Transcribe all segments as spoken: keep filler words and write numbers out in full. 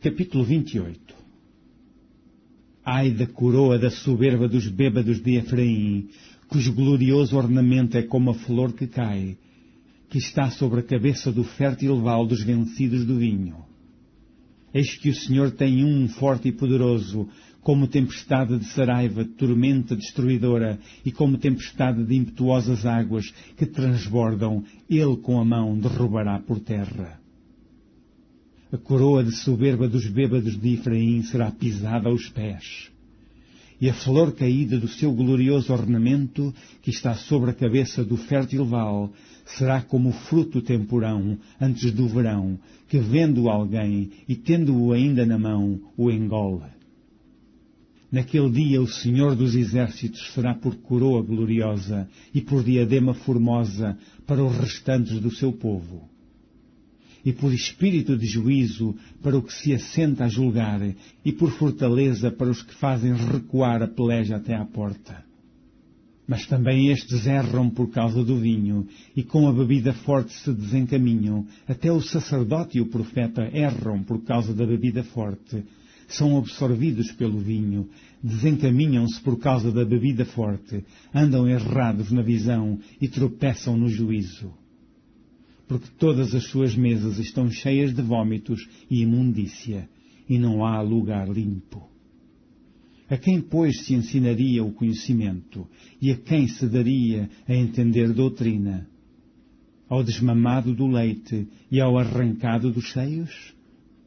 Capítulo vinte e oito. Ai da coroa da soberba dos bêbados de Efraim, cujo glorioso ornamento é como a flor que cai, que está sobre a cabeça do fértil vale dos vencidos do vinho. Eis que o Senhor tem um forte e poderoso, como tempestade de saraiva, tormenta destruidora, e como tempestade de impetuosas águas que transbordam, ele com a mão derrubará por terra. A coroa de soberba dos bêbados de Efraim será pisada aos pés, e a flor caída do seu glorioso ornamento, que está sobre a cabeça do fértil vale, será como o fruto temporão antes do verão, que vendo alguém e tendo-o ainda na mão, o engole. Naquele dia o Senhor dos Exércitos será por coroa gloriosa e por diadema formosa para os restantes do seu povo, e por espírito de juízo para o que se assenta a julgar, e por fortaleza para os que fazem recuar a peleja até à porta. Mas também estes erram por causa do vinho, e com a bebida forte se desencaminham. Até o sacerdote e o profeta erram por causa da bebida forte. São absorvidos pelo vinho, desencaminham-se por causa da bebida forte, andam errados na visão e tropeçam no juízo. Porque todas as suas mesas estão cheias de vômitos e imundícia, e não há lugar limpo. A quem, pois, se ensinaria o conhecimento, e a quem se daria a entender doutrina? Ao desmamado do leite e ao arrancado dos seios?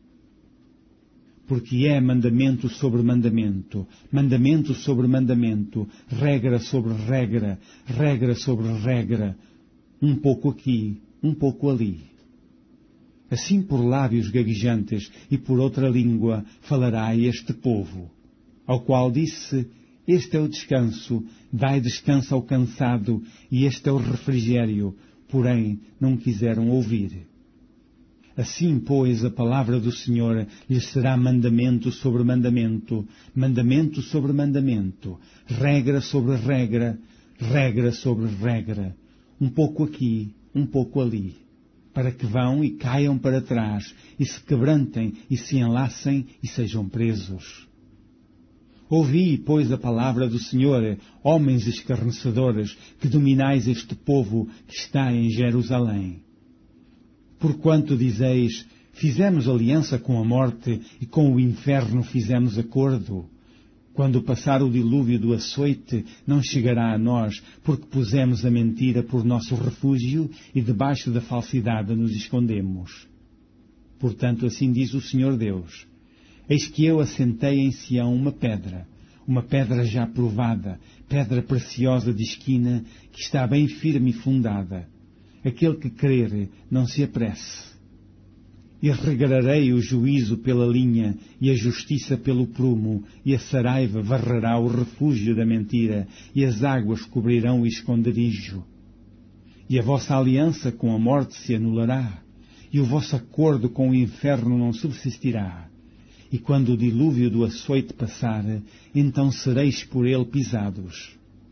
Porque é mandamento sobre mandamento, mandamento sobre mandamento, regra sobre regra, regra sobre regra, um pouco aqui, um pouco ali. Assim por lábios gaguejantes e por outra língua falará este povo, ao qual disse: este é o descanso, dai descanso ao cansado, e este é o refrigério, porém não quiseram ouvir. Assim, pois, a palavra do Senhor lhes será mandamento sobre mandamento, mandamento sobre mandamento, regra sobre regra, regra sobre regra, um pouco aqui, um pouco ali, para que vão e caiam para trás, e se quebrantem, e se enlacem, e sejam presos. Ouvi, pois, a palavra do Senhor, homens escarnecedores, que dominais este povo que está em Jerusalém. Porquanto dizeis: fizemos aliança com a morte, e com o inferno fizemos acordo. Quando passar o dilúvio do açoite, não chegará a nós, porque pusemos a mentira por nosso refúgio, e debaixo da falsidade nos escondemos. Portanto, assim diz o Senhor Deus: eis que eu assentei em Sião uma pedra, uma pedra já provada, pedra preciosa de esquina, que está bem firme e fundada. Aquele que crer, não se apresse. E regrarei o juízo pela linha, e a justiça pelo prumo, e a saraiva varrerá o refúgio da mentira, e as águas cobrirão o esconderijo. E a vossa aliança com a morte se anulará, e o vosso acordo com o inferno não subsistirá. E quando o dilúvio do açoite passar, então sereis por ele pisados.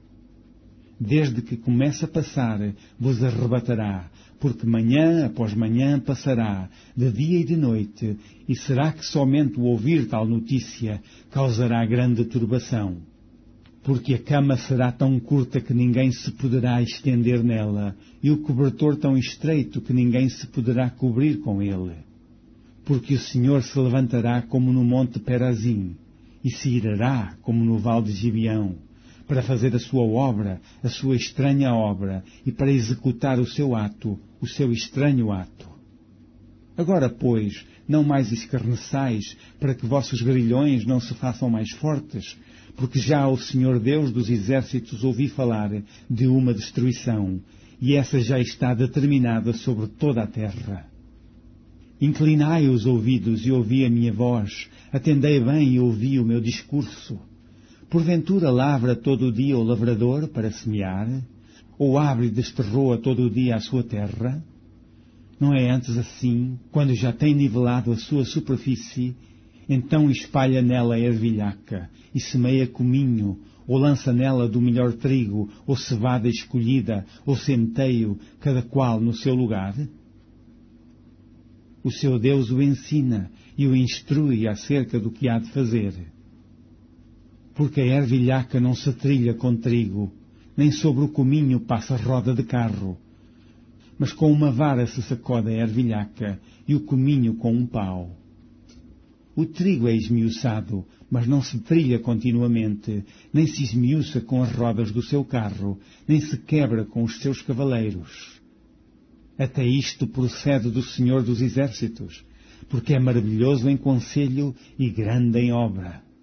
Desde que comece a passar, vos arrebatará, porque manhã após manhã passará, de dia e de noite, e será que somente o ouvir tal notícia causará grande turbação? Porque a cama será tão curta que ninguém se poderá estender nela, e o cobertor tão estreito que ninguém se poderá cobrir com ele. Porque o Senhor se levantará como no monte Perazim, e se irará como no vale de Gibeão, para fazer a sua obra, a sua estranha obra, e para executar o seu ato, o seu estranho ato. Agora, pois, não mais escarneçais, para que vossos grilhões não se façam mais fortes, porque já o Senhor Deus dos Exércitos ouvi falar de uma destruição, e essa já está determinada sobre toda a terra. Inclinai os ouvidos e ouvi a minha voz, atendei bem e ouvi o meu discurso. Porventura lavra todo o dia o lavrador para semear? Ou abre e desterroa todo o dia a sua terra? Não é antes assim, quando já tem nivelado a sua superfície, então espalha nela a ervilhaca, e semeia cominho, ou lança nela do melhor trigo, ou cevada escolhida, ou centeio, cada qual no seu lugar? O seu Deus o ensina, e o instrui acerca do que há de fazer. Porque a ervilhaca não se trilha com trigo, nem sobre o cominho passa roda de carro, mas com uma vara se sacode a ervilhaca e o cominho com um pau. O trigo é esmiuçado, mas não se trilha continuamente, nem se esmiuça com as rodas do seu carro, nem se quebra com os seus cavaleiros. Até isto procede do Senhor dos Exércitos, porque é maravilhoso em conselho e grande em obra.